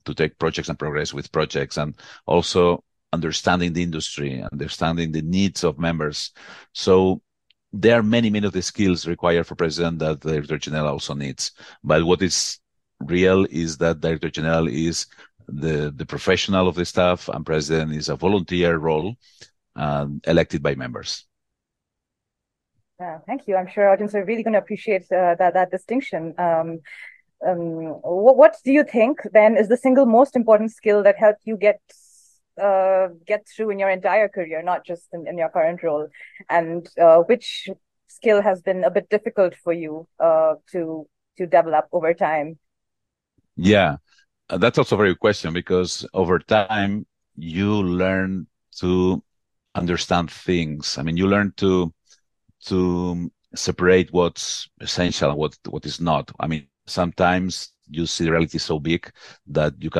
to take projects and progress with projects, and also understanding the industry, understanding the needs of members. So there are many of the skills required for president that the director general also needs. But what is real is that director general is the professional of the staff, and president is a volunteer role elected by members. Yeah, thank you. I'm sure audience are really going to appreciate that distinction. What do you think then is the single most important skill that helped you get through in your entire career, not just in your current role? And which skill has been a bit difficult for you to develop over time? Yeah, that's also a very good question, because over time you learn to understand things. I mean, you learn to separate what's essential and what is not. I mean, sometimes you see reality so big that you can